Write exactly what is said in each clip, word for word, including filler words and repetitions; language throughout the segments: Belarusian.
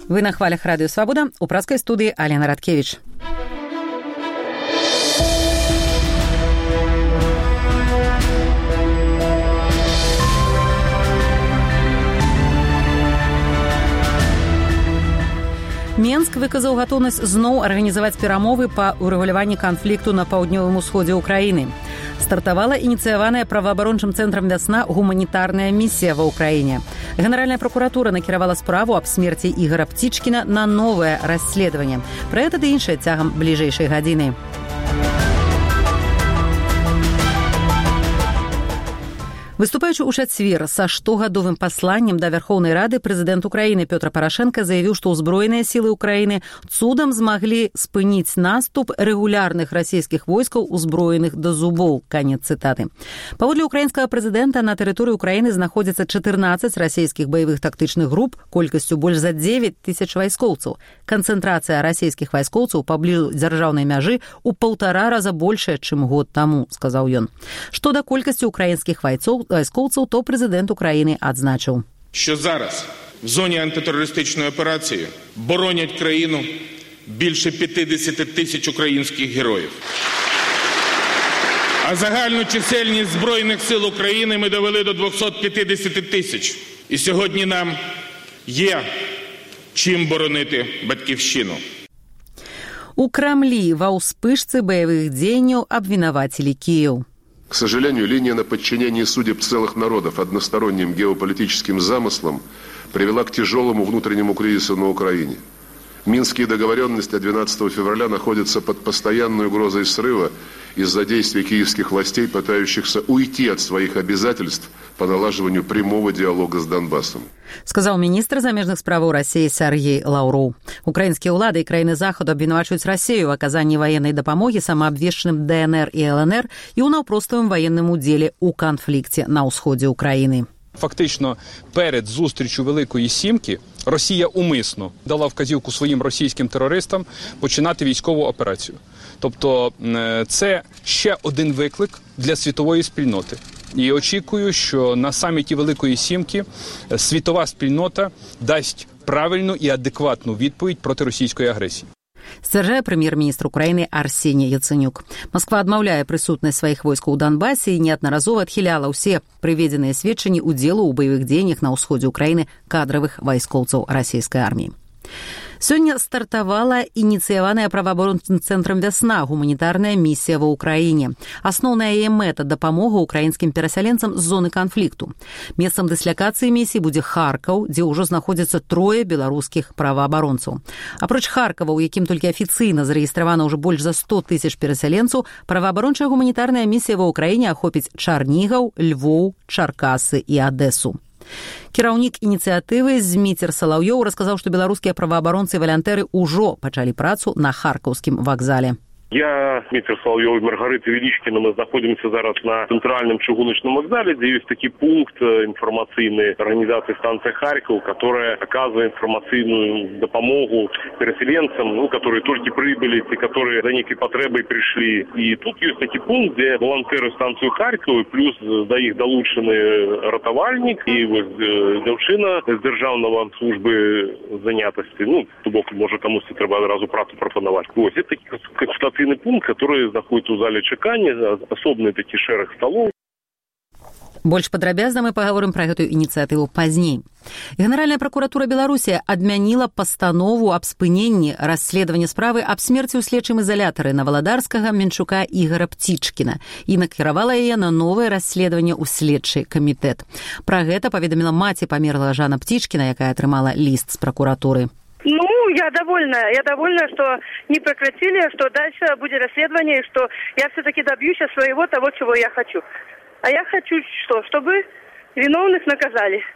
Вы на хвалях Радио Свобода, у праской студии Алена Радкевич. Менск выказаў гатоўнасць зноў арганізаваць перамовы па ўрэгуляванні канфлікту на паўднёвым усходзе ўкраіны. Стартавала ініцыяваная праваабарончым цэнтрам «Вясна» гуманітарная місія ва ўкраіне. Генеральная прокуратура накіравала справу аб смерці Ігора Птічкіна на новае расследаванне. Пра гэта ды іншае цягам бліжэйшай гадзіны. Выступаючы ў чацвер са штогадовым пасланнем да Вярхоўнай Рады, прэзідэнт Украіны Пётр Парашенка заявіў, што ўзброеныя сілы Украіны цудам змаглі спыніць наступ рэгулярных расійскіх войскаў, узброеных да зубоў. Канец цытаты. Паводле украінскага прэзідэнта, на тэрыторыі Украіны знаходзіцца чатырнаццаць расійскіх баявых тактычных груп колькасцю больш за дзевяць тысяч вайскоўцаў. Канцэнтрацыя расійскіх вайскоўцаў паблізу дзяржаўнай мяжы ў паўтара раза большая, чым год таму, сказаў ён. Што да колькасці украінскіх вайцоў військовців, то президент України відзначив, що зараз в зоні антитерористичної операції боронять країну більше п'ятдесят тисяч українських героїв. А загальну чисельність Збройних сил України ми довели до двохсот п'ятдесяти тисяч. І сьогодні нам є чим боронити батьківщину. У Крамлі ва ўспышцы баявых дзеянняў абвінавацілі Кіеў. К сожалению, линия на подчинение судеб целых народов односторонним геополитическим замыслам привела к тяжелому внутреннему кризису на Украине. Минские договоренности двенадцатого февраля находятся под постоянной угрозой срыва из-за действий киевских властей, пытающихся уйти от своих обязательств по налаживанию прямого диалога с Донбассом. Сказаў міністр замежных справаў Расіі Сергей Лаўроў. Украінскія ўлады і краіны Захаду абвінавачваюць Расію ў аказанні ваеннай дапамогі самаабвешчаным ДНР і ЛНР і ў наўпроставым ваенным удзеле ў канфлікце на ўсходзе Украіны. Фактично, перед зустрічю Великої Сімки Росія умисно дала вказівку своїм російським терористам починати військову операцію. Тобто це ще один виклик для світової спільноти. І очікую, що на саміті Великої Сімки світова спільнота дасть правильну і адекватну відповідь проти російської агресії. Сцвярджае прэм'ер-міністр Украіны Арсеній Яцэнюк. Масква адмаўляе прысутнасць сваіх войскаў у Донбасе і неаднаразова адхіляла ўсе прыведзеныя сведчанні ўдзелу ў баявых дзеяннях на ўсходзе Украіны кадравых вайскоўцаў расійскай арміі. Сёння стартавала ініцыяваная праваабарончым цэнтрам «Вясна» гуманітарная місія ва ўкраіне. Асноўная яе мэта – дапамога ўкраінскім перасяленцам з зоны канфлікту. Месцам дыслякацыі місіі будзе Харкаў, дзе ўжо знаходзяцца трое беларускіх праваабаронцаў. Апроч Харкава, у якім толькі афіцыйна зарэгістравана ўжо больш за сто тысяч перасяленцаў, праваабарончая гуманітарная місія ва ўкраіне ахопіць Чарнігаў, Львоў, Чаркасы і Адэсу. Кіраўнік ініцыятывы Зміцер Салаўёў расказаў, што беларускія праваабаронцы і валянтэры ўжо пачалі працу на харкаўскім вакзале. Я, Дмитрий Соловьев и Маргарита Величкина, мы находимся зараз на центральном чыгуночном вокзале, где есть такой пункт информационной организации станции Харьков, которая оказывает информационную допомогу переселенцам, ну, которые только прибыли, те, которые за некой потребой пришли. И тут есть такой пункт, где волонтеры станцию Харьков, плюс до их долученный ратовальник и вот девчина з державного службы занятости, ну, то бок, может, кому-то треба одразу працу пропонувати. Ось, это такой консультативный пункт, который находится в зале чакання, асобны такі шэраг сталоў. Больш падрабязна мы паговорым пра гэтую ініцыятыву пазней. Генеральная прокуратура Беларусі адмяніла пастанову аб спыненні расследавання справы аб смерці ў следчым изолятары Наваладарскага Менчука Ігора Птічкіна і накіравала яе на новае расследаванне ў следчы камітэт. Пра гэта паведаміла маці памерлага Жана Птічкіна, якая атрымала ліст з прокуратуры. Ну, я довольна. Я довольна, что не прекратили, что дальше будет расследование, и что я все-таки добьюсь своего того, чего я хочу. А я хочу что? Чтобы виновных наказали.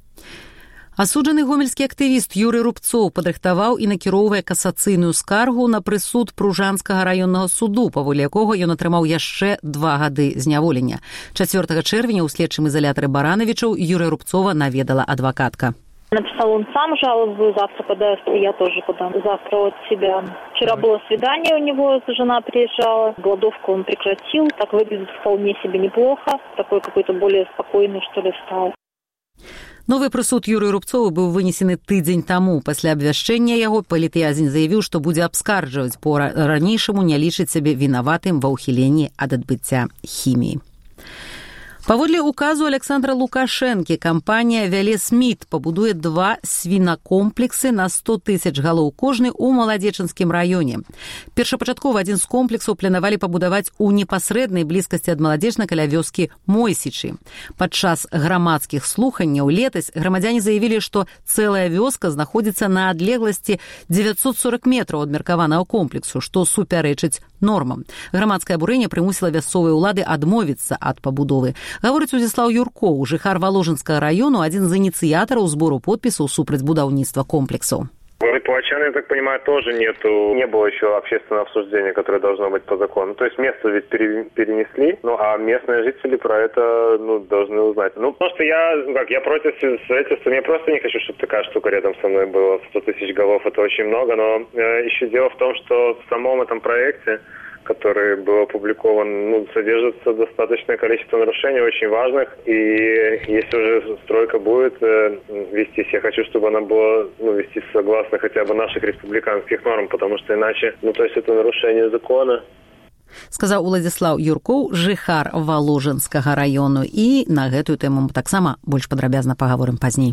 Асуджаны гомельскі актывіст Юрый Рубцоў падрыхтаваў і накіроўвае касацыйную скаргу на прысуд Пружанскага раённага суду, паводле якога ён атрымаў яшчэ два гады зняволення. чацвёртага чэрвеня ў следчым изолятары Барановичаў Юрыя Рубцова наведала адвакатка. Написал он сам жалобу, завтра подаст, и я тоже подам. Завтра от себя. Вчера было свидание у него, жена приезжала, голодовку он прекратил, так выглядит вполне себе неплохо, такой какой-то более спокойный, что ли, стал. Новы прысуд Юрыю Рубцову быў вынесены тыдзень таму. Пасля абвяшчэння яго палітвязень заявіў, што будзе абскарджваць, бо ранейшаму не лічыць сябе вінаватым ва ўхіленні ад адбыцця хіміі. Паводле указу Александра Лукашэнкі кампанія «Велесмит» пабудуе два свінакомплексы на сто тысяч галоў кожны ў Маладзечынскім раёне. Першапачаткова адзін з комплексаў планавалі пабудаваць у непасрэднай блізкасці ад Маладзечна каля вёскі Мойсічы. Падчас грамадскіх слуханняў летась грамадзяне заявілі, што цэлая вёска знаходзіцца на адлегласці дзевяцьсот сорок метраў ад меркаванага комплексу, што супярэчыць нормам. Грамадскае абурэнне прымусіла мясцовыя ўлады адмовіцца ад пабудовы. Гаворыць Узіслаў Юркоў, жыхар Воложенскага району, адзін з ініцыятараў збору подпісаў супраць будаўніцтва комплексаў. В Липовачане, я так понимаю, тоже нету, не было еще общественного обсуждения, которое должно быть по закону. То есть место ведь перенесли, ну а местные жители про это ну, должны узнать. Ну, потому что я, как, я против строительства, я просто не хочу, чтобы такая штука рядом со мной была. сто тысяч голов – это очень много, но э, еще дело в том, что в самом этом проекте, который был опубликован, ну, содержится достаточное количество нарушений, очень важных. И если уже стройка будет э, вестись, я хочу, чтобы она была ну, вестись согласно хотя бы наших республиканских норм, потому что иначе, ну, то есть это нарушение закона. Сказаў Уладзіслаў Юркоў, жыхар Воложенскага раёну. І на гэтую тэму мы таксама больш падрабязна пагаворым пазней.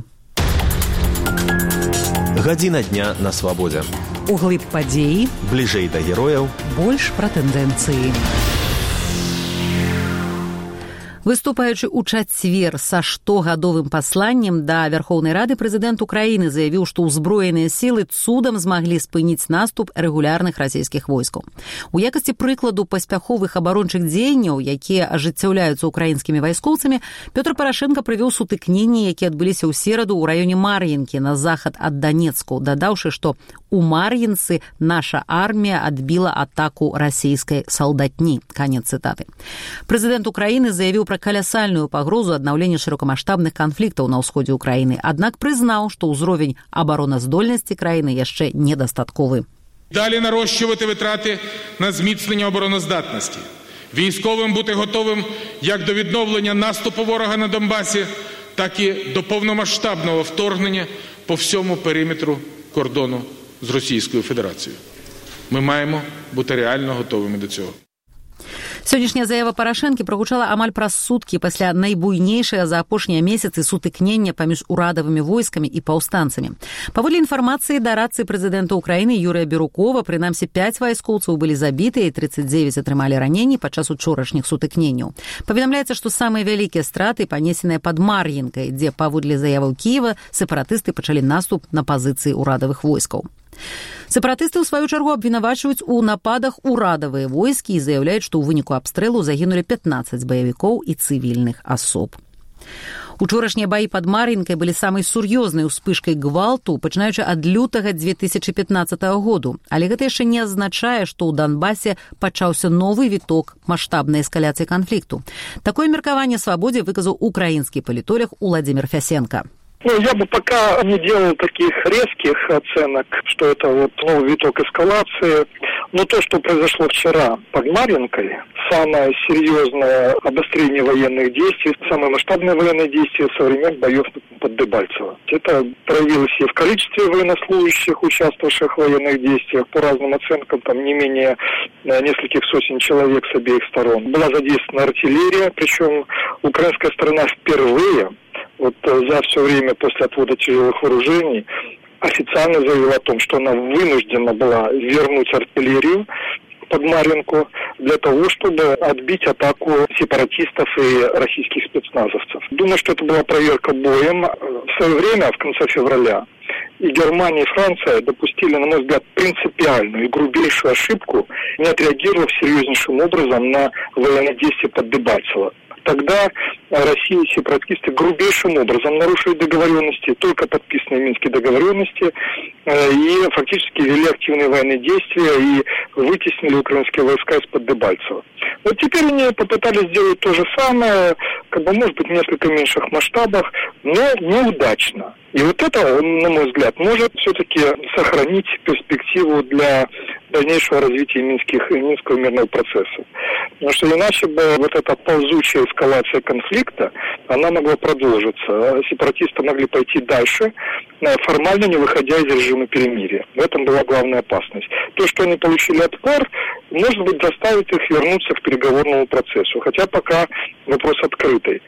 Гадзіна дня на свабодзе. Углыб падзеі. Бліжэй да герояў. Больш пра тэндэнцыі. Выступаючы ў чацвер са штогадовым пасланнем да Вярхоўнай Рады, прэзідэнт Украіны заявіў, што ўзброеныя сілы цудам змаглі спыніць наступ рэгулярных расійскіх войскаў. У якасці прыкладу паспяховых абарончых дзеянняў, якія ажыццяўляюцца украінскімі вайскоўцамі, Пётр Парашенка прывёў сутыкненні, якія адбыліся ў сераду ў раёне Мар'інкі на захад ад Данецку, дадаўшы, што у Мар'інцы наша армія адбіла атаку расійскай салдатні. Канец цытаты. Прэзідэнт Украіны заявіў пра калясальную пагрозу аднаўлення шырокамаштабных канфліктаў на ўсходзе ўкраіны, аднак прызнаў, што ўзровень абароназдольнасці краіны яшчэ недастатковы. Далі нарощувати витрати на зміцнення обороноздатності. Військовим бути готовим як до відновлення наступу ворога на Донбасі, так і до повномасштабного вторгнення по всьому периметру кордону з Російською Федерацією. Ми маємо бути реально готовими до цього. Сённяшняя заява Парашэнкі прагучала амаль праз суткі пасля найбуйнейшага за апошнія месяцы сутыкнення паміж урадавымі войскамі і паўстанцамі. Паводле інфармацыі дарадцы прэзідэнта Украіны Юрыя Берукова, прынамсі пяць вайскоўцаў былі забітыя і трыццаць дзевяць атрымалі раненні падчас учорашніх сутыкненняў. Паведамляецца, што самыя вялікія страты панесеныя пад Мар'інкай, дзе, паводле заяваў Кіева, сепаратысты пачалі наступ на пазіцыі урадавых войскаў. Сепаратысты, у сваю чаргу, абвінавачваюць у нападах урадавыя войскі і заяўляюць, што ў выніку абстрэлу загінулі пятнаццаць баевікоў і цывільных асоб. Учорашнія баі пад Мар'інкай былі самай сур'ёзнай успышкай гвалту, пачынаючы ад лютага дзве тысячы пятнаццатага году. Але гэта яшчэ не азначае, што ў Донбасе пачаўся новы віток маштабнай эскаляцыі канфлікту. Такое меркаванне свабодзе выказаў украінскі палітолог Уладзімір Фясенка. Ну, я бы пока не делал таких резких оценок, что это вот новый виток эскалации. Но то, что произошло вчера под Мар'инкой, самое серьезное обострение военных действий, самое масштабное военное действие со времен боев под Дебальцево. Это проявилось и в количестве военнослужащих, участвовавших в военных действиях, по разным оценкам, там не менее нескольких сотен человек с обеих сторон. Была задействована артиллерия, причем украинская сторона впервые вот за все время после отвода тяжелых вооружений официально заявила о том, что она вынуждена была вернуть артиллерию под Мар'инку для того, чтобы отбить атаку сепаратистов и российских спецназовцев. Думаю, что это была проверка боем. В свое время, в конце февраля, и Германия, и Франция допустили, на мой взгляд, принципиальную и грубейшую ошибку, не отреагировав серьезнейшим образом на военные действия под Дебальцево. Тогда Россия и сепаратисты грубейшим образом нарушили договоренности, только подписанные Минские договоренности, и фактически вели активные военные действия и вытеснили украинские войска из-под Дебальцева. Вот теперь они попытались сделать то же самое, как бы, может быть, в несколько меньших масштабах, но неудачно. И вот это, на мой взгляд, может все-таки сохранить перспективу для дальнейшего развития минских, минского мирного процесса. Потому что иначе бы вот эта ползучая эскалация конфликта, она могла продолжиться. Сепаратисты могли пойти дальше, формально не выходя из режима перемирия. В этом была главная опасность. То, что они получили отпор, может быть, заставит их вернуться к переговорному процессу. Хотя пока вопрос открытый.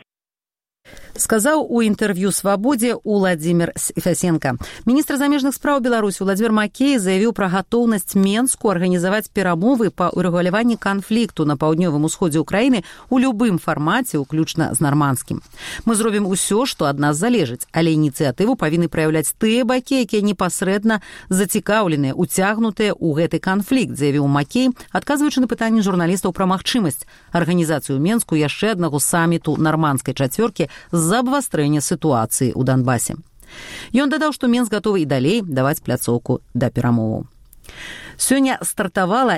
Сказаў у інтэрв'ю «Свабодзе» Уладзімір Фясенка. Міністр замежных спраў Беларусі Владзімір Макей заявіў пра гатоўнасць Менску арганізаваць перамовы па ўрэгуляванні канфлікту на паўднёвым усходзе ўкраіны ў любым фармаце, уключна з нармандскім. Мы зробім усё, што ад нас залежыць, але ініцыятыву павінны праяўляць тыя бакі, якія непасрэдна зацікаўленыя, уцягнутыя ў гэты канфлікт, заявіў Макей, адказваючы на пытанні журналістаў пра магчымасць арганізацыю ў Менску яшчэ аднаго саміту нармандскай чацвёркі з-за абвастрэння сітуацыі ў Донбасе. Ён дадаў, што Менск гатовы і далей даваць пляцоўку да перамоваў. Сёння стартавала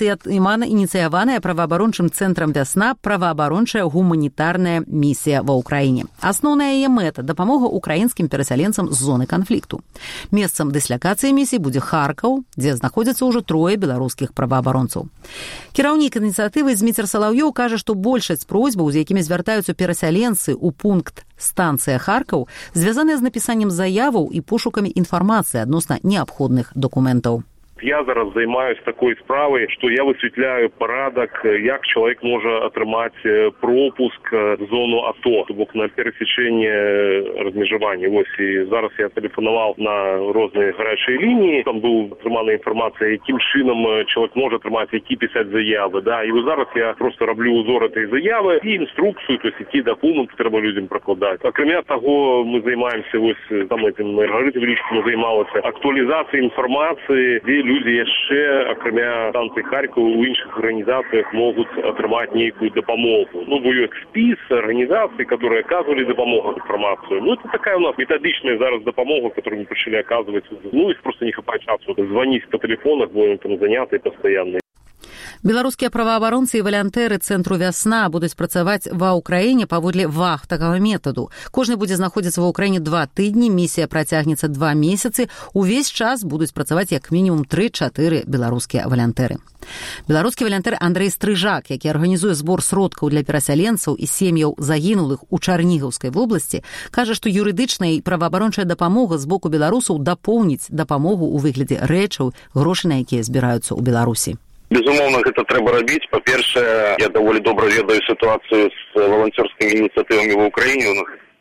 ініцыяваная праваабарончым цэнтрам «Вясна» праваабарончая гуманітарная місія ва ўкраіне. Асноўная яе мэта – дапамога украінскім перасяленцам з зоны канфлікту. Месцам дыслакацыі місіі будзе Харкаў, дзе знаходзяцца ўжо трое беларускіх праваабаронцаў. Кіраўнік ініцыятывы Зміцер Салаўёў кажа, што большасць просьбаў, з якімі звяртаюцца перасяленцы ў пункт станцыя Харкаў, звязаныя з напісаннем заяваў і пошукамі інфармацыі адносна неабходных дакументаў. Я зараз займаюсь такой справай, што я высвятляю парадак, як чалавек можа атрымаць пропуск в зону АТО, то бок на перасечэнне размежавання. Вось і зараз я тэлефанаваў на розныя гарячыя лініі, там быў атрымана інфармацыя, якім чынам чалавек можа атрымаць, які пісаць заявы, да. І вось зараз я просто раблю узор этой заявы і інструкцыю, то есть які дакументы трэба людзям пракладаць. Акрамя таго, мы займаемся вось там этим Маргарита Велічкіна займалася актуалізацыяй інфармацыі, дзе люди яшчэ, акрамя станцыі Харькова, у іншых арганізацыях могуць атрымаць нейкую дапамогу. Ну, бо ёсць спіс арганізацый, которые оказывали дапамогу, информацию. Ну, это такая у нас методичная зараз дапамога, которую мы пришли оказывать. Ну, их просто не хапать часу. Звонить по телефонах, будем там заняты постоянно. Беларускія праваабаронцы і валянтэры цэнтру «Вясна» будуць працаваць ва ўкраіне паводле вахтавага метаду. Кожны будзе знаходзіцца ва ўкраіне два тыдні, місія працягнецца два месяцы. Увесь час будуць працаваць як мінімум тры-чатыры беларускія валянтэры. Беларускі валянтэр Андрэй Стрыжак, які арганізуе збор сродкаў для перасяленцаў і сем'яў загінулых у Чарнігаўскай вобласці, кажа, што юрыдычная і праваабарончая дапамога з боку беларусаў дапоўніць дапамогу ў выглядзе рэчаў, грошы на якія збіраюцца ў Беларусі. Безумоўна, гэта трэба рабіць. Па-першае, я даволі добра ведаю сітуацыю з валанцёрскімі ініцыятывамі ва ўкраіне.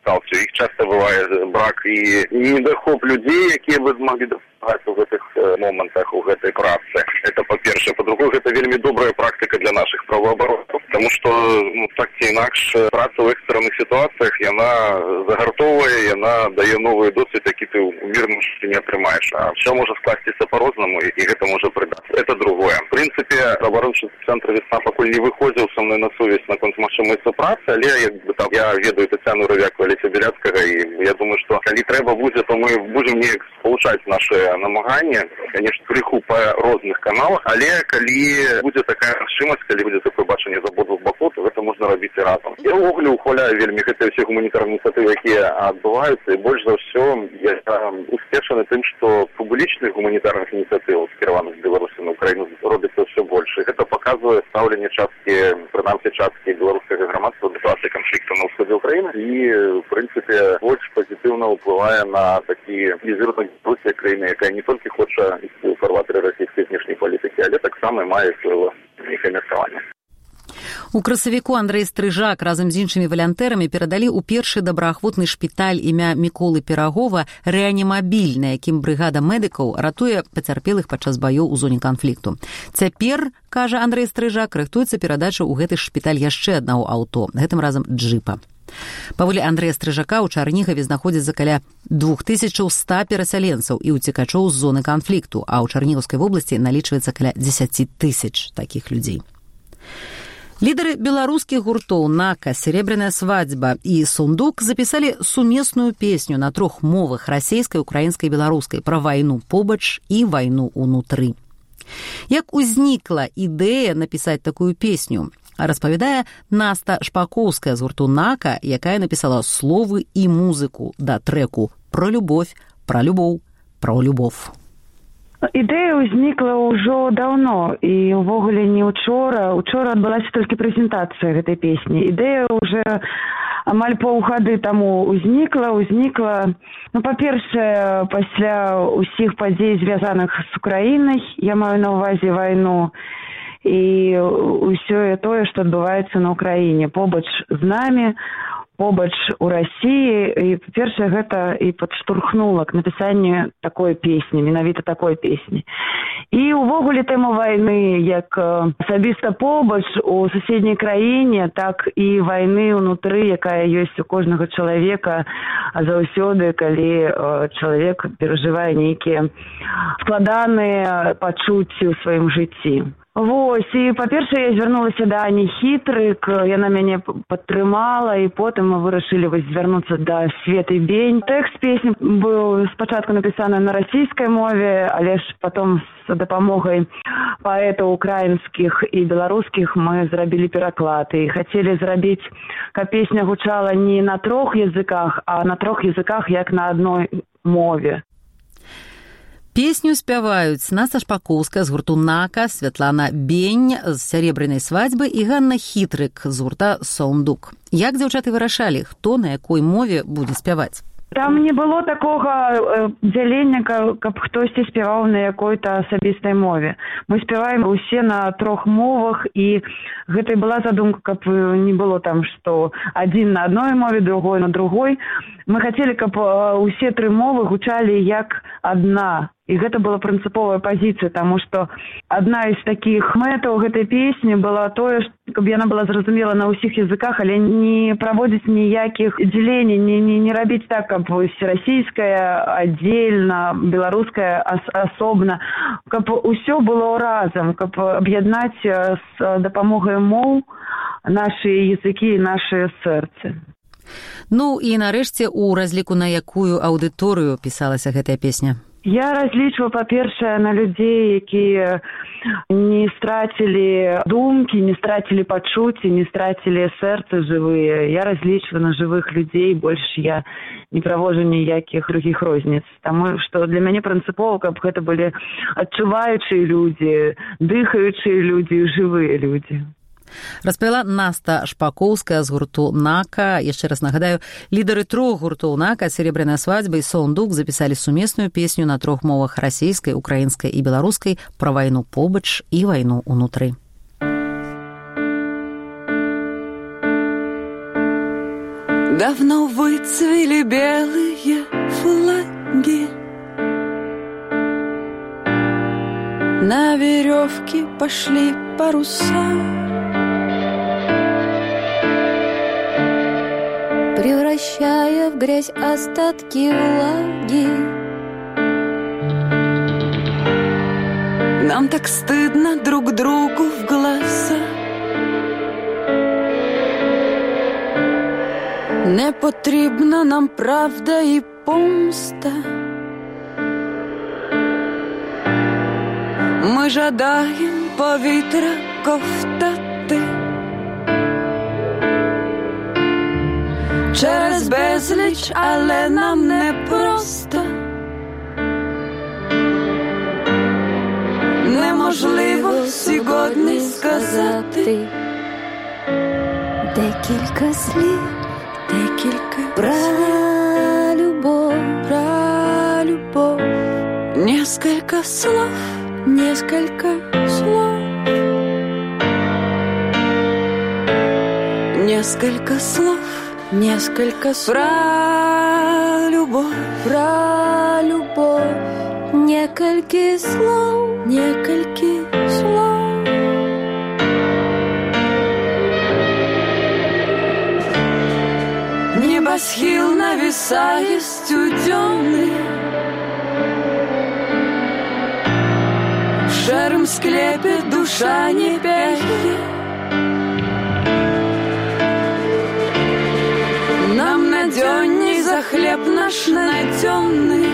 Іх часта бывае брак і недахоп людзей, якія бы змаглі дапамагаць у гэтых момантах, у гэтай працы. Это па-першае. Па-другое, гэта вельмі добрая практыка для нашых праваабаронцаў, таму што, ну, так ці інакш, праца ў экстранных сітуацыях, яна загартоўвае, яна дае новы досвед, які ты ў мірным жыцці не атрымаеш. А ўсё можа скласціся па-рознаму, і гэта можа прыдацца. Это другое. В прынцыпе, праваабарончы цэнтр «Вясна» пакуль не выходзіў са мной на сувязь наконт магчымасці працы, але як бы там я ведаю Тацяну Равяку, Алеся Беляцкага, і я думаю, што калі трэба будзе, то мы будзем неяк спалучаць нашы намаганні, конечно, крыху па розных каналах, але калі будзе такая магчымасць, калі будзе такое бачанне з абодвух бакоў, то гэта можна рабіць і разам. Я ўвогуле ухваляю вельмі гэтыя ўсе гуманітарныя ініцыятывы, якія адбываюцца, і больш за ўсё я успешаны тым, што публічных гуманітарных ініцыятыў, скіраваных з Беларусі на Украіну, робіцца ўсё больш. І гэта паказвае стаўленне часткі, прынамсі часткі беларускага грамадства да сітуацыі канфлікту на ўсходзе ўкраіны, і в принципе, больш позитивно ўплывае на такі візірунак Беларусі, краіны, якая не толькі хоча ісці ў фарватары расійскай знешняй палітыкі, але таксама мае сваё меркаванне. У красавіку Андрэй Стрыжак разам з іншымі валянтэрамі перадалі ў першы добраахвотны шпіталь імя Міколы Пірагова рэанімабіль, на якім брыгада медыкаў ратуе пацярпелых падчас баёў у зоне канфлікту. Цяпер, кажа Андрэй Стрыжак, рыхтуецца перадача ў гэты шпіталь яшчэ аднаго аўто, гэтым разам джыпа. Паводле Андрэя Стрыжака ў Чарнігаве знаходзіцца каля две тысячи сто перасяленцаў і ўцекачоў з зоны канфлікту, а ў Чарнігаўскай вобласці налічваецца каля дзесяць тысяч такіх людзей. Лідары беларускіх гуртоў «Нака», «Серебряная свадьба» і «Сундук» запісалі сумесную песню на трох мовах – расейскай, украінскай і беларускай – пра вайну побач і вайну ўнутры. Як узнікла ідэя напісаць такую песню? Распавядае Наста Шпакоўская з гурту «Нака», якая напісала словы і музыку да трэку «Про любовь», «Про любоў», «Про любов». Ідэя ўзнікла ўжо даўно, і ўвогуле не учора. Учора адбылася толькі прэзентацыя гэтай песні. Ідэя ўжо амаль паўгады таму ўзнікла, ўзнікла, ну, па-першае, пасля ўсіх падзей, звязаных з Украінай, я маю на ўвазе вайну, і ўсё тое, што адбываецца на Ўкраіне, побач з намі, побач у Расіі. І першае, гэта і падштурхнула к напісанню такой песні, менавіта такой песні. І ўвогуле тэма вайны, як асабіста побач у суседняй краіне, так і вайны ўнутры, якая ёсць у кожнага чалавека заўсёды, калі чалавек перажывае нейкія складаныя пачуцці ў сваім жыцці. Вось, і, па-першае, я звярнулася да Ані Хітрык, яна мяне падтрымала, і потым мы вырашылі вось звярнуцца да Светы Бень. Тэкст песні быў спачатку напісаны на расійскай мове, але ж потом з дапамогай паэтаў украінскіх і беларускіх мы зрабілі пераклад. І хацелі зрабіць, каб песня гучала не на трох языках, а на трох языках, як на адной мове. Песню спяваюць Наста Шпакоўская з гурту «Нака», Святлана Бень з «Сярэбранай свадьбы» і Ганна Хітрык з гурта «Сондук». Як дзяўчаты вырашалі, хто на якой мове будзе спяваць? Там не было такога э, дзялення, каб, каб хтосьці спяваў на якой-то асабістай мове. Мы спяваем усе на трох мовах, і гэта і была задумка, каб не было там, што адзін на адной мове, другой на другой. Мы хацелі, каб э, усе тры мовы гучалі як адна. І гэта была прынцыповая пазіцыя, таму што адна з такіх мэтаў гэтай песні была тое, каб яна была зразумела на ўсіх языках, але не праводзіць ніякіх дзелений, не, не, не рабіць так, каб расійская аддзельна, беларуская ас асобна, каб усё было разам, каб аб'яднаць з дапамогай моў нашы языкі і нашы сэрцы. Ну і нарэшце, у разліку на якую аўдыторыю пісалася гэтая песня? Я разлічваю, па-першае, на людзей, якія не страцілі думкі, не страцілі пачуцці, не страцілі сэрцы жывыя. Я разлічваю на жывых людзей, больш я не праводжу ніякіх другіх розніц. Таму што для мяне прынцыпова, каб гэта былі адчуваючыя людзі, дыхаючыя людзі, жывыя людзі. Распавяла Наста Шпакоўская з гурту «Нака». Яшчэ раз нагадаю, лідары трох гуртоў «Нака», «Серебряная свадьба» і «Сондук» запісалі сумесную песню на трох мовах: расійскай, украінскай і беларускай, пра вайну побач і вайну ўнутры. Давно выцвели белые флаги, на веревке пошли паруса, превращая в грязь остатки влаги. Нам так стыдно друг другу в глаза. Не потрібна нам правда і помста. Ми жадаємо повітря ковтати через безліч, але нам не просто. Неможливо сьогодні сказати декілька слів, декілька про любов, про любов. Несколько слов, несколько слов, несколько слов, несколько слов про любовь, про любовь. Некалькі слов, некалькі слов. Небосхил нависає студеный, в шером склепе душа не пяхи. Нам надённей за хлеб наш найдённый.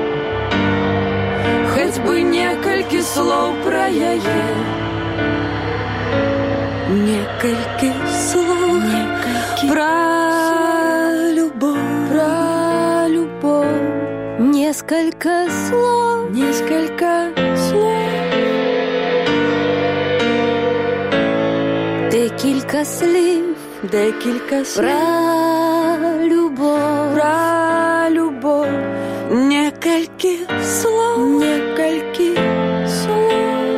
Хоть бы некалькі слов про яе. некалькі слов, некалькі про любовь, про любовь, несколько слов, несколько слов, декілька слів, декілька слів про любов, про любов, некалькі слов, некалькі слов.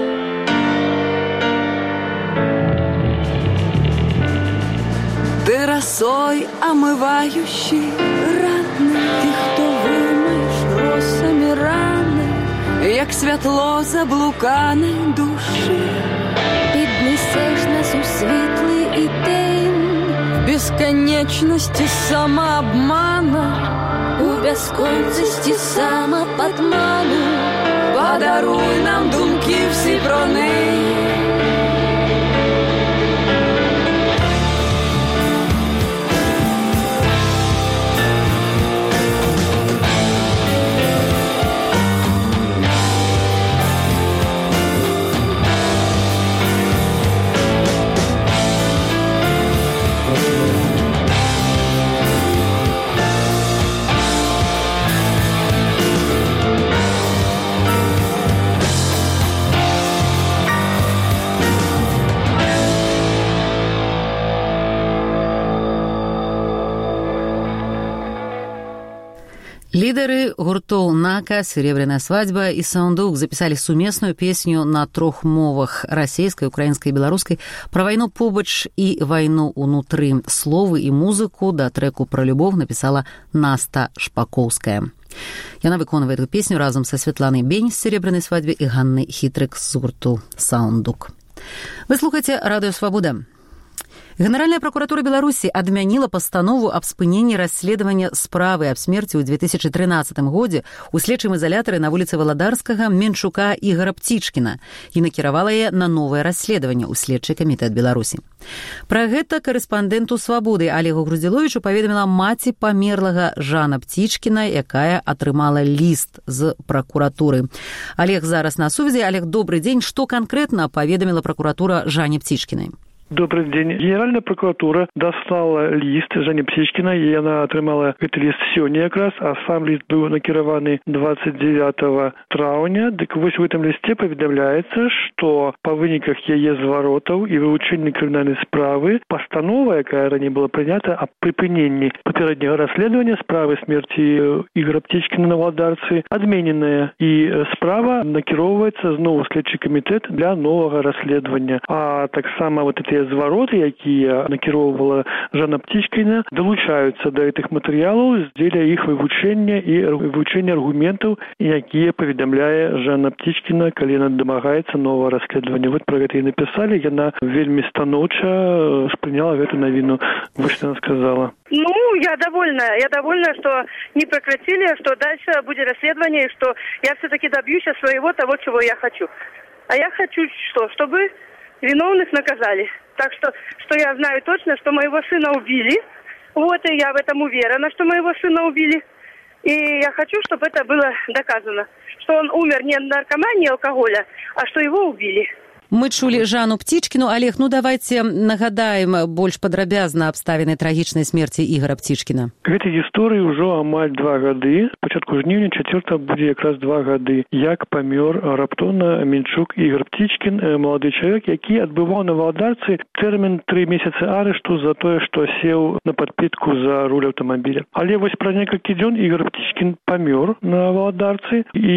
Ты росой, омывающий раны, тих, хто вимиш росами рани, як світло заблуканої душі. Піднесеш нас у світлий і день, в безконечності самообмана, у безконцесті самоподману. Подаруй нам думки всі про неї. Лидеры гуртоў «Нака», «Серебряная свадьба» и «Саундук» записали сумесную песню на трох мовах – расейскай, украінскай і беларускай пра вайну побач і вайну ўнутры. Словы і музыку да трэку пра любоў напісала Наста Шпакоўская. Яна выконвае эту песню разам са Святланай Бень з «Серебряной свадьбы» і Ганнай Хітрык з гурту «Саундук». Вы слухаеце «Радыё Свабода». Генеральная прокуратура Беларуси адмяніла пастанову аб спыненні расследавання справы аб смерці ў две тысячы трынаццатым годзе у следчым изолятары на вуліцы Валадарскага Менчука Ігора Птічкіна і накіравала яе на новае расследаванне ў следчы камітэт Беларусі. Пра гэта корэспандэнту «Свабоды» Олегу Груздзіловічу паведаміла маці памерлага Жана Птічкіна, якая атрымала ліст з прокуратуры. Олег зараз на сувязі. Олег, добрый день. Што канкрэтна паведаміла прокуратура Жане Птічкінай? Добрый день. Генеральная прокуратура дослала лист Жане Птічкіна, и она атрымала гэты лист сёння якраз, а сам лист быў накіраваны двадцать девятого траўня. Дык вось в этом листе паведамляецца, што па выніках яе зваротаў і вывучэння крымінальнай справы пастанова, якая раней была прынята аб прыпыненні папярэдняга расследавання справы смерці Ігора Птічкіна на Валадарцы, адмененая, і справа накіроўваецца зноў следчы камітэт для новага расследавання. А таксама вот эти звароты, якія накіроўвала Жана Птічкіна, далучаюцца да гэтых матэрыялаў дзеля іх вывучэння і вывучэння аргументаў, якія паведамляе Жана Птічкіна, калі яна дамагаецца новага расследавання. Вот пра гэта і напісалі. Яна вельмі станоўча спрыняла гэту навіну. Вось што яна сказала. Ну, я довольна. Я довольна, что не прекратили, что дальше будет расследование, и что я все-таки добьюсь своего того, чего я хочу. А я хочу что? Чтобы виновных наказали. Так что, что я знаю точно, что моего сына убили. Вот, и я в этом уверена, что моего сына убили. И я хочу, чтобы это было доказано. Что он умер не от наркомании, алкоголя, а что его убили. Мы чулі Жану Птічкіну. Олег, ну давайте нагадаем больш падрабязна абставіны трагічнай смерці Ігора Птічкіна. Гэтай гісторыі ўжо амаль два гады. Пачатку жніўня чацвёртага будзе якраз два гады, як памёр раптоўна Менчук Ігор Птічкін, малады чалавек, які адбываў на Валадарцы тэрмін тры месяцы арышту за тое, што сеў на падпітку за руль аўтамабіля. Але вось праз некалькі дзён Ігор Птічкін памёр на Валадарцы, і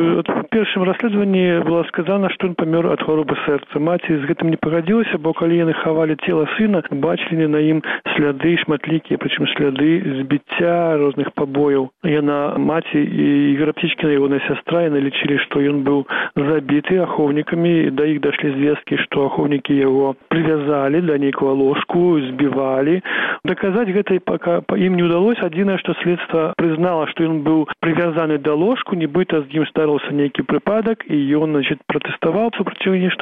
в першым расследаванні было сказана, што ён памёр ад хваробы сэрца. Маці з гэтым не пагадзілася, бо калі яны хавалі цела сына, бачылі на ім сляды шматлікія, прычым сляды збіцця, розных пабояў. Яна, маці і Ігора Птічкіна, ягоная сястра, яны лічылі, што ён быў забіты ахоўнікамі. Да іх дашлі звесткі, што ахоўнікі яго прывязалі да нейкага ложку, збівалі. Даказаць гэта пака ім не ўдалося. Адзінае, што следства прызнала, што ён быў прывязаны да ложку, нібыта з ім здарыўся нейкі прыпадак, і ён, значит, пратэставаў супраціў нешта.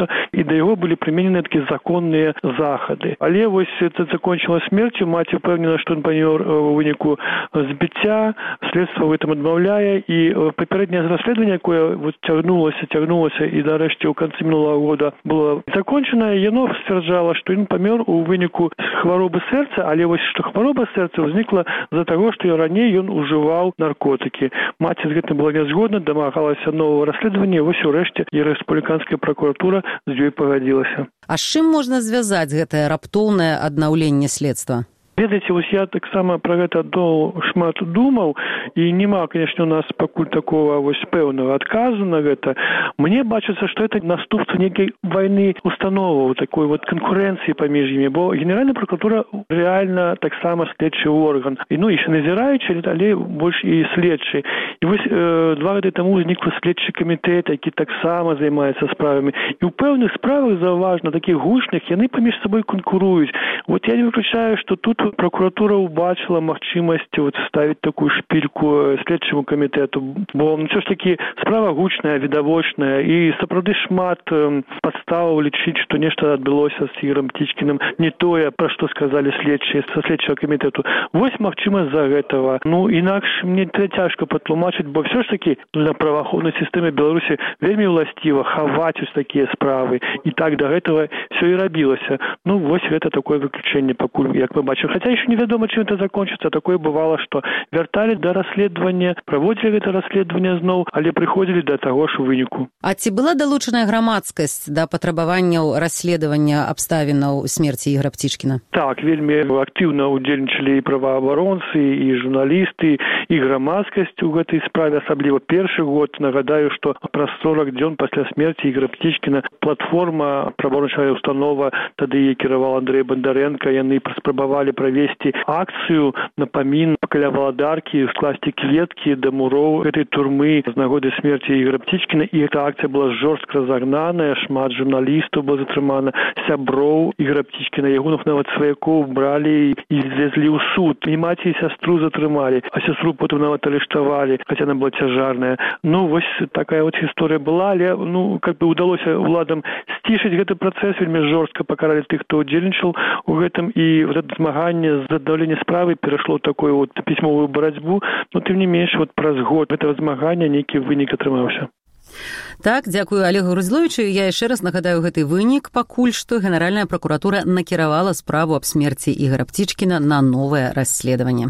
камітэта, і да яго былі прыменены такія законныя захады. Але вось это закончилось смерцю, маці ўпэўнена, што ён памёр у выніку збіцця, следства в этом адмаўляе, і папярэдняе расследаванне, якое вот цягнулася, цягнулася і нарэшце ў канцы мінулага года было закончанае, яно сцвярджала, што ён памёр у выніку хваробы сэрца, але вось што хвароба сэрца ўзнікла з-за таго, што раней ён ужываў наркотыкі. Маці з гэтым была нязгодна, дамагалася нового расследавання, і вось урэшце і рэспубліканская пракуратура з ёй пагадзілася. А з чым можна звязаць гэтае раптоўнае аднаўленне следства? Ведаеце, вось я таксама пра гэта доўга шмат думаў, і няма, канешне, у нас пакуль такого вось пэўнага адказу на гэта. Мне бачыцца, што это наступства нейкай вайны установаў, такой вот канкурэнцыі паміж імі, бо Генеральная прокуратура рэальна таксама следчы орган. І, ну, і назіраючы, але больш і следчы. І вось э, два гады таму ўзнікла следчы камітэт, які таксама займаецца справамі. І ў пэўных справах, заўважна, такіх гучных, яны паміж сабой канкуруюць. Вот я не выключаю, што тут прокуратура убачила магчымасць вот ставіць такую шпильку следчаму камітэту, бо ну, що ж таки справа гучная, відавочная, і сапраўды шмат э, падставаў лічыць, што нешта адбылося з Ігорем Птічкіным, не тое, пра што сказалі следчыя са следчага камітэту. Вось магчыма з-за гэтага. Ну, інакш мне цяжка патлумачыць, бо все ж таки для праваахоўнай сістэмы Беларусі вельмі ўласціва хаваць ось такія справы. І так да гэтага все і рабілася. Ну, вось гэта такое выключэнне, пакуль, як мы бачым. Хотя еще невядома, чым это закончится. Такое бывало, что вяртали до расследавання, праводзілі гэта расследаванне зноў, але прыходзілі да таго ж выніку. А ці была далучаная грамадскасць да патрабаванняў расследавання абставінаў смерці Ігора Птічкіна? Так, вельмі актыўна удзельнічалі і праваабаронцы, і журналісты, і грамадскасць у гэтай справе, асабліва першы год. Нагадаю, што праз сорок дзён пасля смерці Ігора Птічкіна платформа, праваабарончая установа, тады яе кіраваў Андрэй Бандарэнка, яны спрабавалі правесці акцыю напамін каля Валадаркі, скласці кветкі да муроў гэтай турмы з нагоды смерці Ігора Птічкіна, і эта акцыя была жорстка разагнаная, шмат журналістаў было затрымана, сяброў Ігора Птічкіна, ягоных нават сваякоў бралі і звезлі ў суд. І маці і сястру затрымалі, а сястру потым нават арыштавалі, хаця она была цяжарная. Ну, вось такая вот гісторыя была, але, ну, как бы удалося уладам сцішыць гэты працэс, вельмі жорстка пакаралі тых, хто удзельнічаў у гэтым, і вот это змаганне за аддаўленне справы перашло ў такую вот пісьмовую барацьбу, но тым не менш вот праз год гэтага змагання нейкі вынік атрымаўся. Так, дзякую Олегу Грузловічу. Я яшчэ раз нагадаю гэты вынік. Пакуль што Генеральная прокуратура накіравала справу аб смерці Ігора Птічкіна на новае расследаванне.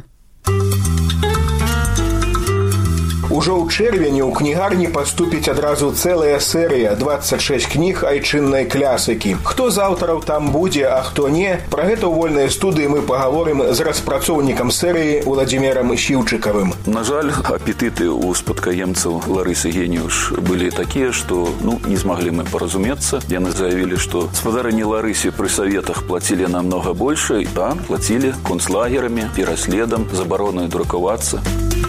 Ужо ў чэрвені ў кнігарні паступіць адразу цэлая серыя двадцать шесть кніг айчыннай клясыкі. Хто з аўтараў там будзе, а хто не, пра гэта ў вольнай студыі мы пагаворым з распрацоўнікам серыі Уладзімірам Сіўчыкавым. На жаль, апетыты ў спадкаемцаў Ларысы Геніуш былі такія, што ну, не змаглі мы паразумецца. Яны заявілі, што спадарыні Ларысе пры саветах плацілі намнога больш, і да, плацілі концлагерамі, пераследам, забаронай друкавацца.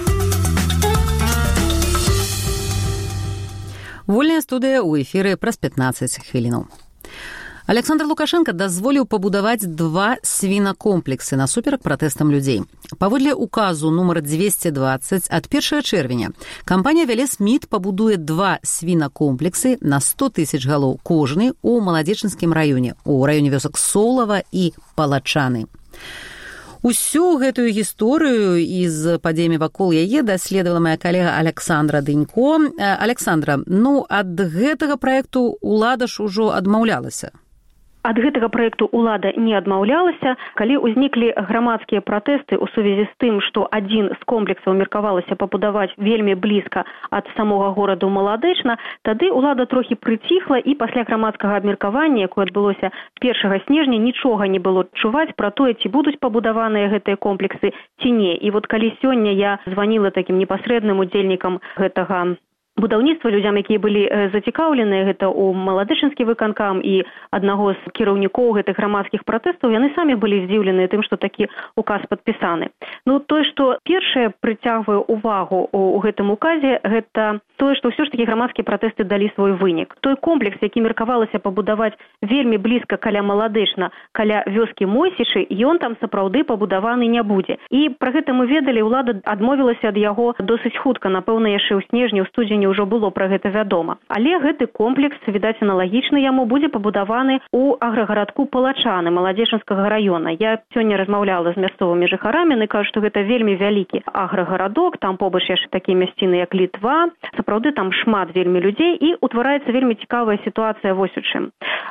Вольная студыя ў эфіры праз пятнаццаць хвілінаў. Александр Лукашенко дазволіў пабудаваць два свінакомплексы насуперак пратэстам людзей. Паводле указу нумар двести двадцать ад першага чэрвеня кампанія Велес-Мід пабудуе два свінакомплексы на сто тысяч галоў кожны ў Маладзечынскім раёне, у раёне вёсак Солава і Палачаны. Усю гэтую гісторыю і з падзеямі вакол яе даследавала моя калега Александра Дынько. Александра, ну, ад гэтага праекту ўлада ж ужо адмаўлялася. Ад гэтага праекту ўлада не адмаўлялася. Калі ўзніклі грамадскія пратэсты ў сувязі з тым, што адзін з комплексаў меркавалася пабудаваць вельмі блізка ад самога гораду Маладэчна, тады ўлада трохі прыціхла, і пасля грамадскага абмеркавання, якое адбылося першага снежня, нічога не было чуваць пра тое, ці будуць пабудаваныя гэтыя комплексы, ці не. І вот калі сёння я званіла такім непасрэдным удзельнікам гэтага будаўніцтва, людзям, якія былі зацікаўленыя, гэта ў Маладэчынскі выканкам і аднаго з кіраўнікоў гэтых грамадскіх пратэстаў, яны самі былі здзіўленыя тым, што такі указ падпісаны. Ну, тое, што першае прыцягвае ўвагу ў гэтым указе, гэта тое, што ўсё ж такі грамадскія пратэсты далі свой вынік. Той комплекс, які меркавалася пабудаваць вельмі блізка каля Маладэчна, каля вёскі Мойсічы, ён там сапраўды пабудаваны не будзе. І пра гэта мы ведалі, ўлада адмовілася ад яго досыць хутка, напэўна, яшчэ ў снежні, ў студзені сёння ўжо было пра гэта вядома. Але гэты комплекс, відаць, аналагічны яму, будзе пабудаваны ў аграгарадку Палачаны Маладзечанскага раёна. Я сёння размаўляла з мясцовымі жыхарамі, яны кажуць, што гэта вельмі вялікі аграгарадок, там побач яшчэ такія мясціны, як Літва. Сапраўды там шмат вельмі людзей і утвараецца вельмі цікавая сітуацыя вось у чым.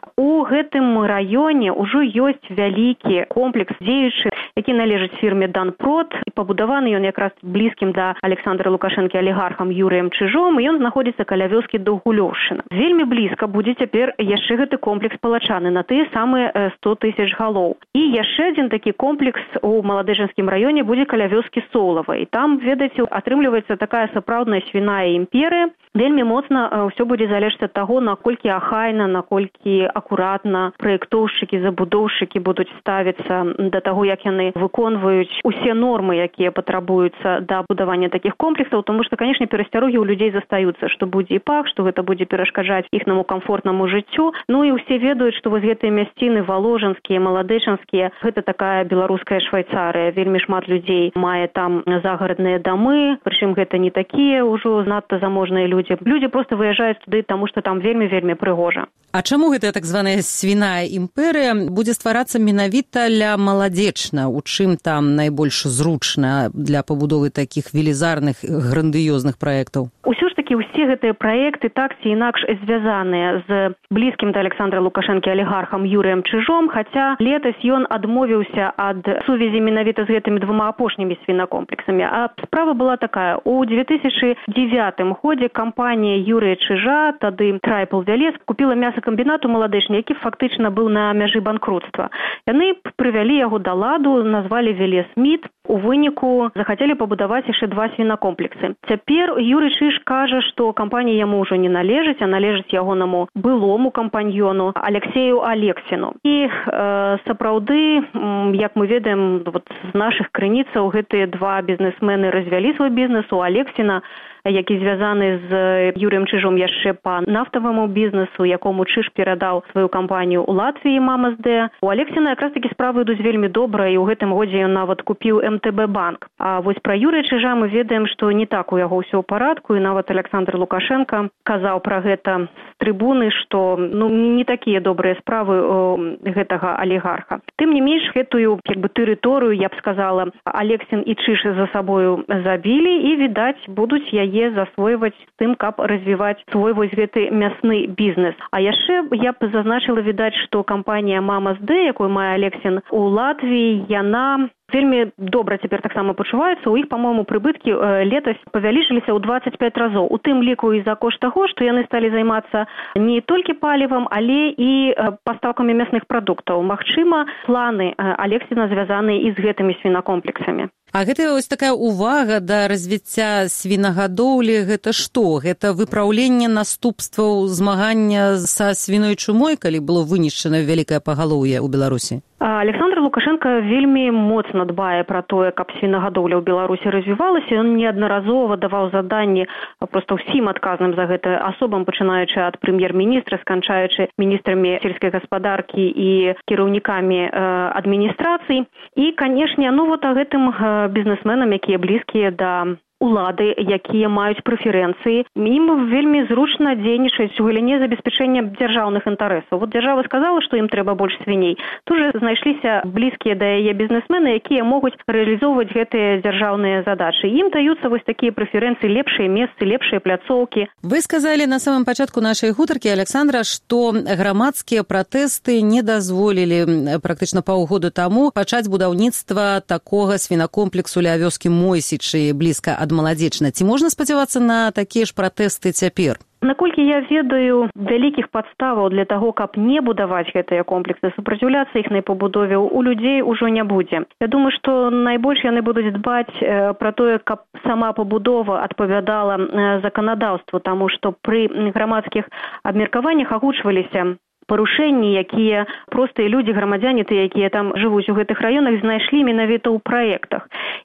У гэтым раёне ўжо ёсць вялікі комплекс дзеючы, які належыць фірме «Данпрод». Пабудаваны ён якраз блізкім да Александра Лукашэнкі алігархам Юрыем Чыжом, і ён знаходзіцца каля вёскі Даўгулёўшчына. Вельмі блізка будзе цяпер яшчэ гэты комплекс Палачаны на тыя самыя сто тысяч галоў. І яшчэ адзін такі комплекс у Маладэчанскім раёне будзе каля вёскі Солава. І там, ведаеце, атрымліваецца такая сапраўдная свіная імперыя. Вельмі моцна ўсё будзе залежаць ад таго, наколькі ахайна, наколькі акуратна праектоўшчыкі, забудоўшчыкі будуць ставіцца да таго, як яны выконваюць усе нормы, якія патрабуюцца да будавання такіх комплексаў, тому што, канешне, перасцярогі ў людзей застаюцца, што будзе і пах, што гэта будзе перашкаджаць іхнаму камфортнаму жыццю. Ну і ўсе ведаюць, што вось гэтыя мясціны валожанскія, маладэчанскія, гэта такая беларуская Швайцарыя. Вельмі шмат людзей мае там загарадныя дамы, прычым гэта не такія ўжо надта заможныя людзі. Людзі проста выязджаюць туды, таму што там вельмі-вельмі прыгожа. А чаму гэтая так званая свіная імперыя будзе стварацца менавіта ля Маладзечна? У чым там найбольш зручна для пабудовы такіх велізарных, грандыёзных праектаў? Усё ж такі ўсе гэтыя праекты так ці інакш звязаныя з блізкім да Александра Лукашэнкі алігархам Юрыем Чыжом, хаця летась ён адмовіўся ад сувязі менавіта з гэтымі двума апошнімі свінакомплексамі. А справа была такая. У две тысячы дзевятым годзе кампанія Юрыя Чыжа, тады Трайпл Вялес, купіла мясакамбінат у Маладэчне, які фактычна быў на мяжы банкрутства. Яны прывялі яго да ладу, назвалі Велес-Мід. У выніку захацелі пабудаваць яшчэ два свінакомплексы. Цяпер Юрый Чыж кажа, што кампанія яму ўжо не належыць, а належыць ягонаму былому кампаньёну Алексею Алексіну. І э, сапраўды, як мы ведаем, вот, з нашых крыніцаў гэтыя два бізнесмены развялі свой бізнес. У Алексіна, які звязаны з Юрыем Чыжом яшчэ па нафтаваму бізнесу, якому Чыж перадаў сваю кампанію ў Латвіі МАМСД. У Алексіна якраз такі справы ідуць вельмі добра, і ў гэтым годзе ён нават купіў эм тэ бэ банк. А вось пра Юрыя Чыжа мы ведаем, што не так у яго ўсё ў парадку, і нават Александр Лукашенко казаў пра гэта з трыбуны, што ну, не такія добрыя справы о, гэтага алігарха. Тым не менш, гэтую як бы, тэрыторыю, я б сказала, Алексін і Чыж за сабою забілі, і, відаць, будуць яе засвойваць з тым, каб развіваць свой вось гэты мясны бізнес. А яшчэ я б зазначыла, відаць, што кампанія МАМСД, якую мае Алексін у Латвіі, яна вельмі добра цяпер таксама пачуваецца. У іх, па-мойму, прыбыткі э, летась павялічыліся ў дваццаць пяць разоў. У тым ліку і за кошт таго, што яны сталі займацца не толькі палівам, але і э, пастаўкамі мясных прадуктаў. Магчыма, планы э, Алексіна звязаныя і з гэтымі свінакомплексамі. А гэта вось такая увага да развіцця свінагадоўлі, гэта што? Гэта выпраўленне наступстваў змагання са свіной чумой, калі было вынішчана вялікае пагалоўе ў Беларусі? Александр Лукашенко вельмі моцна дбае пра тое, каб свінагадоўля ў Беларусі развівалася. Ён неаднаразова даваў заданні проста ўсім адказным за гэта асобам, пачынаючы ад прэм'ер-міністра, сканчаючы міністрамі сельскай гаспадаркі і кіраўнікамі э, адміністрацый. І, канешне, ну вот а гэтым э, бізнесменам, якія блізкія да улады, якія маюць прэферэнцыі, ім вельмі зручна дзейнічаць у галіне забеспячэння дзяржаўных інтарэсаў. Вот дзяржава сказала, што ім трэба больш свіней. Тут жа знайшліся блізкія да яе бізнесмены, якія могуць рэалізоўваць гэтыя дзяржаўныя задачы. Ім даюцца вось такія прэферэнцыі, лепшыя месцы, лепшыя пляцоўкі. Вы сказалі на самым пачатку нашай гутаркі, Александра, што грамадскія пратэсты не дазволілі практычна паўгода таму пачаць будаўніцтва такога свінакомплексу ля вёскі Мойсічы блізка ад Маладзечна. Ці можна спадзявацца на такія ж пратэсты цяпер? Наколькі я ведаю, вялікіх падставаў для таго, каб не будаваць гэтыя комплексы, супраціўляцца іхнай пабудове у людзей ужо не будзе. Я думаю, што найбольш яны будуць дбаць пра тое, каб сама пабудова адпавядала заканадаўству, таму што пры грамадскіх абмеркаваннях агучваліся парушэнні, якія простыя людзі, грамадзяне, тыя, якія там жывуць у гэтых раёнах, знайшлі менавіта ў праектах.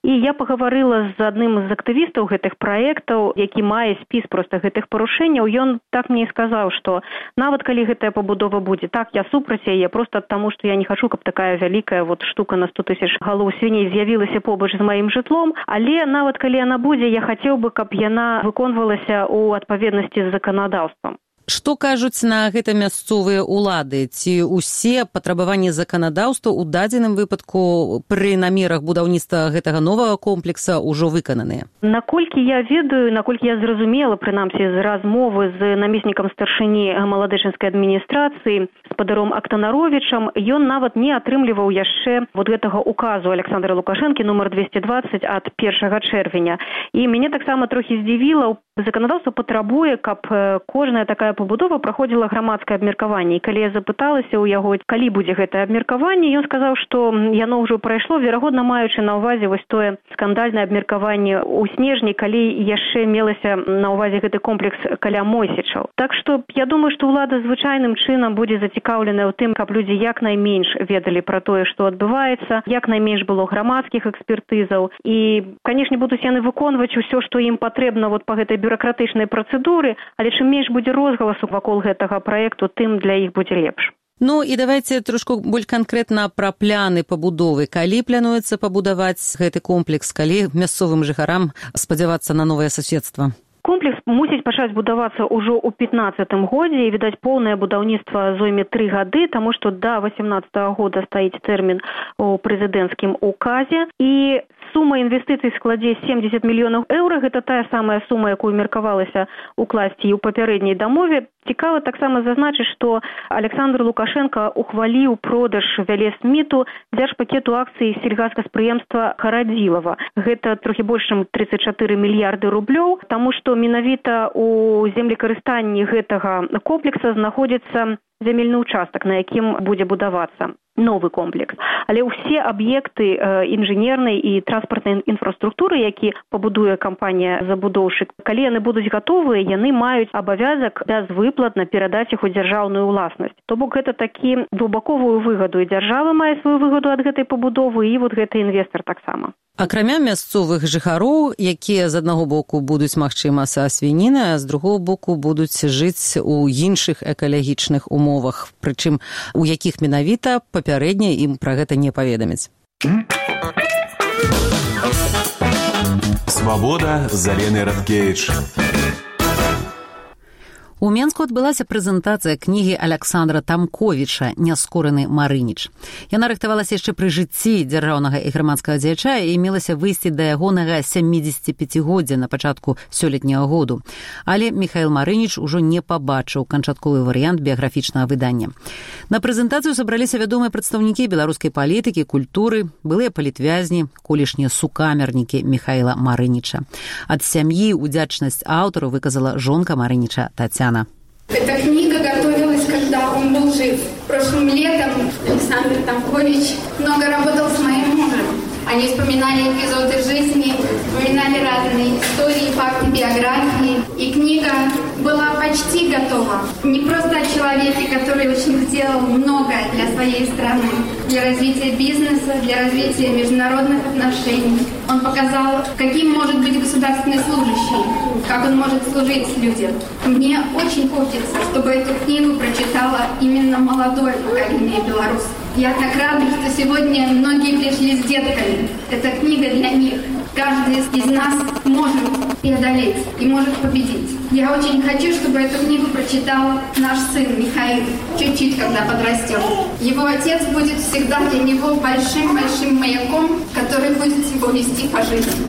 І я пагаварыла з адным з актывістаў гэтых праектаў, які мае спіс проста гэтых парушэнняў. Ён так мне і сказаў, што нават калі гэтая пабудова будзе, так, я супраць яе, проста таму, што я не хачу, каб такая вялікая вот штука на сто тысяч галоў свіней з'явілася побач з маім жытлом, але нават калі яна будзе, я хацеў бы, каб яна выконвалася ў адпаведнасці з заканадаўствам. Што кажуць на гэта мясцовыя ўлады? Ці ўсе патрабаванні заканадаўства ў дадзеным выпадку пры намерах будаўніцтва гэтага новага комплекса ўжо выкананыя? Наколькі я ведаю, наколькі я зразумела, прынамсі, з размовы з намеснікам старшыні маладэчынскай адміністрацыі, спадаром Актанаровічам, ён нават не атрымліваў яшчэ вот гэтага указу Александра Лукашэнкі нумар двести двадцать ад першага чэрвеня. І мяне таксама трохі здзівіла, заканадаўства патрабуе, каб кожная такая пабудова праходзіла грамадскае абмеркаванне. І калі я запыталася ў яго, калі будзе гэтае абмеркаванне, ён сказаў, што яно ўжо прайшло, верагодна, маючы на ўвазе вось тое скандальнае абмеркаванне ў снежні, калі яшчэ мелася на ўвазе гэты комплекс каля Мойсічаў. Так што я думаю, што ўлада звычайным чынам будзе зацікаўленая ў тым, каб людзі як найменш ведалі пра тое, што адбываецца, як найменш было грамадскіх экспертызаў. І, канешне, будуць яны выконваць усё, што ім патрэбна вот па гэтай бюракратычнай працэдуры, але чым менш будзе розгаласу вакол гэтага праекту, тым для іх будзе лепш. Ну і давайце трошку больш канкрэтна пра пляны пабудовы. Калі плануецца пабудаваць гэты комплекс, калі мясцовым жыхарам спадзявацца на новае суседства? Комплекс мусіць пачаць будавацца ўжо ў пятнаццатым годзе, і, відаць, поўнае будаўніцтва зойме тры гады, таму што да васемнаццатага года стаіць тэрмін у прэзідэнцкім указе, і сума інвестыцый складзе семьдесят мільёнаў еўра. Гэта тая самая сума, якую меркавалася укласці і ў папярэдняй дамове. Цікава таксама зазначыць, што Александр Лукашенко ухваліў продаж Велесміту дзяржпакету акцый сельгазгаспрыемства Харадзілава. Гэта трохі больш чым тридцать чатыры мільярды рублёў, таму што менавіта ў землекарыстанні гэтага комплекса знаходзіцца зямельны ўчастак, на якім будзе будавацца новы комплекс. Але ўсе аб'екты э, інжынернай і транспартнай інфраструктуры, які пабудуе кампанія-забудоўшчык, калі яны будуць гатовыя, яны маюць абавязак бязвыплатна перадаць іх у дзяржаўную ўласнасць. То бок гэта такі двухбаковую выгаду. І дзяржава мае сваю выгаду ад гэтай пабудовы, і вот гэты інвестар таксама. Акрамя мясцовых жыхароў, якія з аднаго боку будуць, магчыма, са свініны, а з другого боку будуць жыць у іншых экалагічных умовах, прычым у якіх менавіта папярэдне ім пра гэта не паведамяць. Свабода з Аленай Радкевіч. У Менску адбылася прэзентацыя кнігі Александра Тамковіча «Няскораны Марыніч». Яна рыхтавалася яшчэ пры жыцці дзяржаўнага і грамадскага дзеяча і мелася выйсці да ягонага сямідзесяціпяцігоддзя на пачатку сёлетняга году. Але Міхаіл Марыніч ужо не пабачыў канчатковы варыянт біяграфічнага выдання. На прэзентацыю сабраліся вядомыя прадстаўнікі беларускай палітыкі, культуры, былыя палітвязні, колішнія сукамернікі Міхаіла Марыніча. Ад сям'і удзячнасць аўтару выказала жонка Марыніча Тацяна. Эта книга готовилась, когда он был жив. Прошлым летом Александр Тамкович много работал с моим мужем. Они вспоминали эпизоды жизни, вспоминали разные истории, факты, биографии. И книга была почти готова. Не просто о человеке, который очень сделал многое для своей страны, для развития бизнеса, для развития международных отношений. Он показал, каким может быть государственный служащий, как он может служить людям. Мне очень хочется, чтобы эту книгу прочитала именно молодое поколение белорусов. Я так рада, что сегодня многие пришли с детками. Эта книга для них. Каждый из нас может преодолеть и может победить. Я очень хочу, чтобы эту книгу прочитал наш сын Михаил, чуть-чуть, когда подрастет. Его отец будет всегда для него большим-большим маяком, который будет его вести по жизни.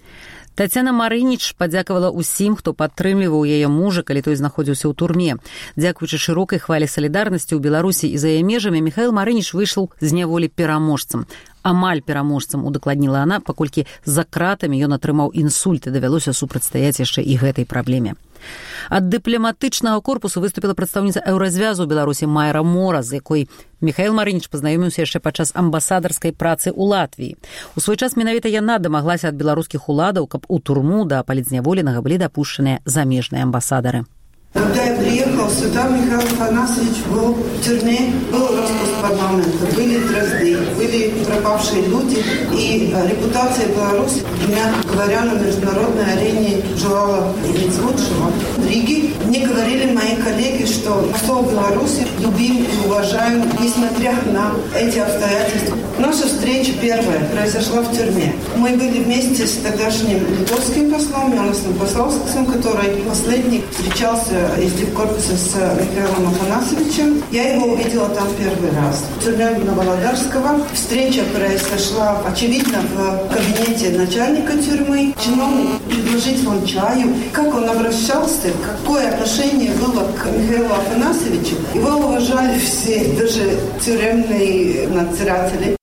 Тацяна Марыніч падзякавала ўсім, хто падтрымліваў яе мужа, калі той знаходзіўся ў турме. Дзякуючы шырокай хвалі салідарнасці ў Беларусі і за яе межамі, Міхаіл Марыніч выйшаў з няволі пераможцам. Амаль пераможцам, удакладніла яна, паколькі за кратамі ён атрымаў інсульт і давялося супрацьстаяць яшчэ і гэтай праблеме. Ад дыпламатычнага корпусу выступіла прадстаўніца Еўразвязу ў Беларусі Майра Мора, з якой Міхаіл Марыніч пазнаёміўся яшчэ падчас амбасадарскай працы ў Латвіі. У свой час менавіта яна дамаглася ад беларускіх уладаў, каб у турму да палітзняволенага былі дапушчаныя замежныя амбасадары. Когда я приехал сюда, Михаил Афанасьевич был в тюрьме, был распуск парламента, были дрозды, были пропавшие люди. И репутация Беларуси, мягко говоря, на международной арене желала иметь лучшего. В Риге мне говорили мои коллеги, что посол Беларуси любим и уважаем, несмотря на эти обстоятельства. Наша встреча первая произошла в тюрьме. Мы были вместе с тогдашним литовским послом, Янусом Пословским, который последний встречался из дипкорпуса с Михаилом Афанасьевичем. Я его увидела там первый раз. В тюрьме Новолодарского. Встреча произошла, очевидно, в кабинете начальника тюрьмы. Чиновник предложить вам чаю. Как он обращался, какое отношение было к Михаилу Афанасьевичу. Его уважали все, даже тюремные надзиратели.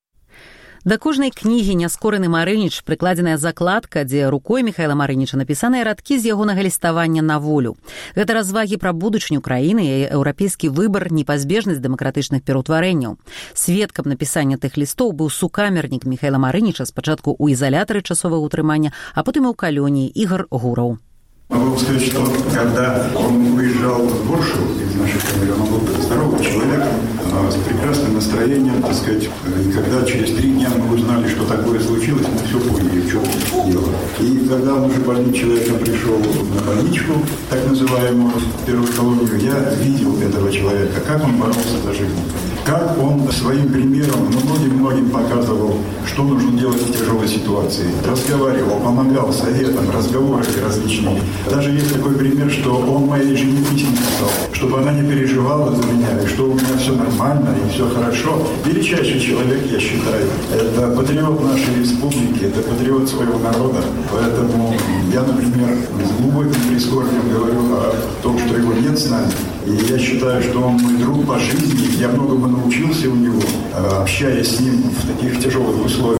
Да кожнай кнігі «Няскораны Марыніч» прыкладзеная закладка, дзе рукой Михайла Марыніча напісаныя радкі з ягонага ліставання на волю. Гэта развагі пра будучыню краіны і еўрапейскі выбар, непазбежнасць дэмакратычных пераўтварэнняў. Сведкам напісання тых лістоў быў сукамернік Михайла Марыніча, спачатку ў изолятары часовага ўтрымання, а потым і ў калоніі Ігор Гураў. Могу сказать, что когда он уезжал в Боршу из нашей камеры, он был здоровым человеком, с прекрасным настроением, так сказать. И когда через три дня мы узнали, что такое случилось, мы все поняли, в чем дело. И когда он уже больным человеком пришел на больничку, так называемую первую колонию, я видел этого человека, как он боролся за жизнь. Как он своим примером многим-многим показывал, что нужно делать в тяжелой ситуации. Разговаривал, помогал советам, разговорами различными. Даже есть такой пример, что он моей жене письма писал, чтобы она не переживала за меня, и что у меня все нормально, и все хорошо. Величайший человек, я считаю. Это патриот нашей республики, это патриот своего народа. Поэтому я, например, с глубоким прискорбием говорю о том, что его нет с нами. И я считаю, что он мой друг по жизни. Я многому научился у него, общаясь с ним в таких тяжелых условиях.